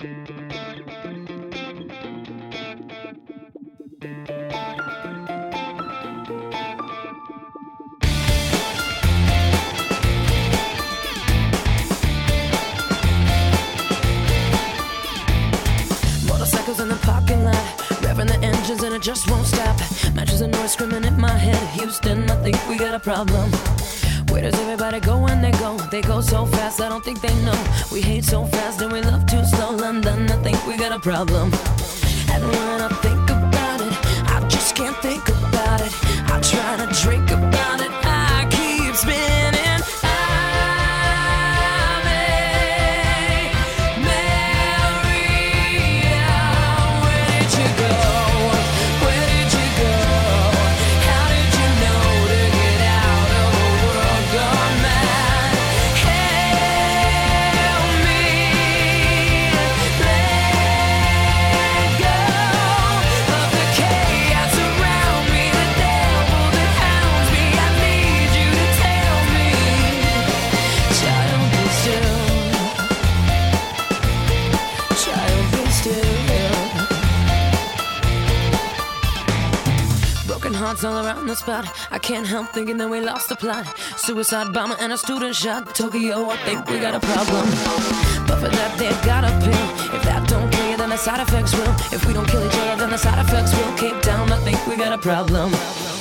Motorcycles in the parking lot, revving the engines and it just won't stop. Matches of noise screaming in my head. Houston, I think we got a problem. Where does everybody go when they go? They go so fast, I don't think they know. We hate so fast and we love too slow. London, I think we got a problem. And when I think about it, I just can't think about it. I try to drink about it, I keep spinning. Hearts all around the spot. I can't help thinking that we lost the plot. Suicide bomber and a student shot. Tokyo, I think we got a problem. But for that they got a pill. If that don't kill you, then the side effects will. If we don't kill each other, then the side effects will. Cape Town, I think we got a problem.